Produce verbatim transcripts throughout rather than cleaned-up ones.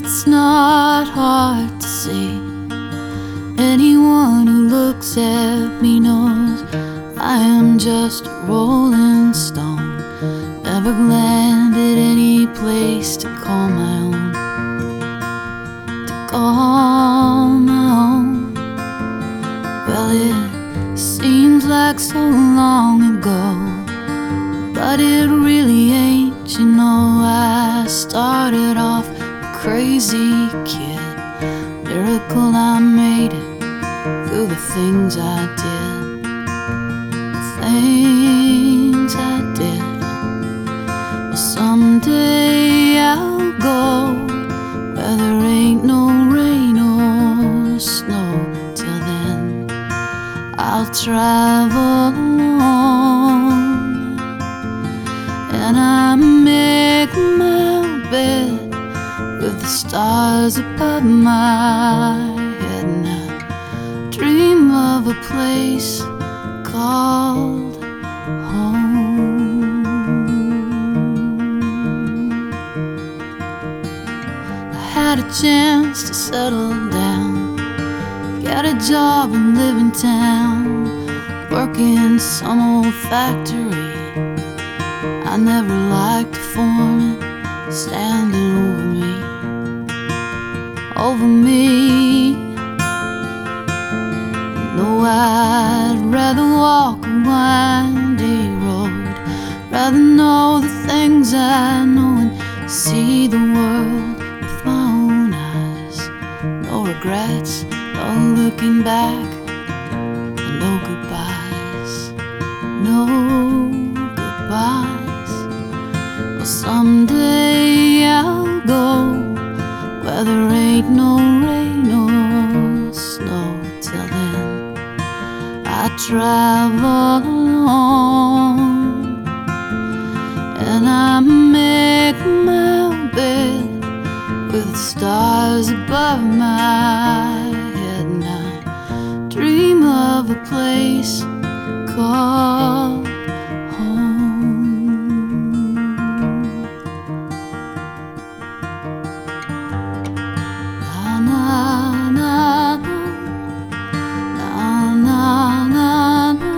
It's not hard to see. Anyone who looks at me knows I am just a rolling stone, never landed any place to call my own, to call my own. Well, it seems like so long ago, but it really ain't. You know, I started off a crazy kid. Miracle I made it through the things I did, the things I did. Well, someday I'll go where there ain't no rain or snow. Till then I'll travel alone, and I make my bed with the stars above my head, and I dream of a place called home. I had a chance to settle down, get a job and live in town, work in some old factory. I never liked the foreman standing over me, over me. No, I'd rather walk a windy road, rather know the things I know and see the world with my own eyes. No regrets, no looking back, and no goodbyes, no goodbyes. Well, someday I'll go where there ain't no rain or snow. Till then I travel alone, and I make my bed with the stars above my head, and I dream of a place called home. Na na na na na na na.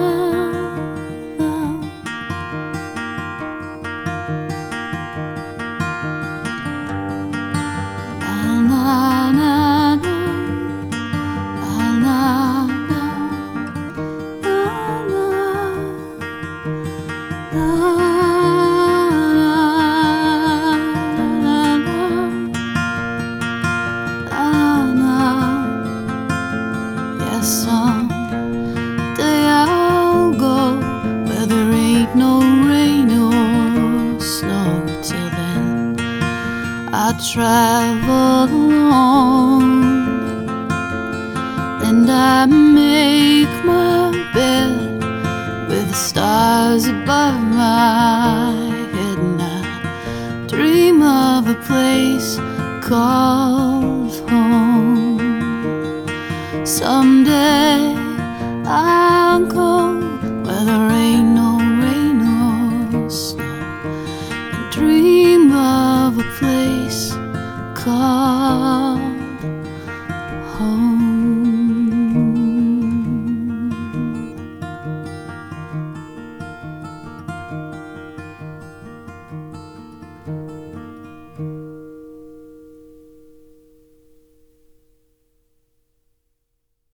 Someday I'll go where there ain't no rain or snow. Till then I travel alone, and I make my bed with the stars above my head, and I dream of a place called home. Someday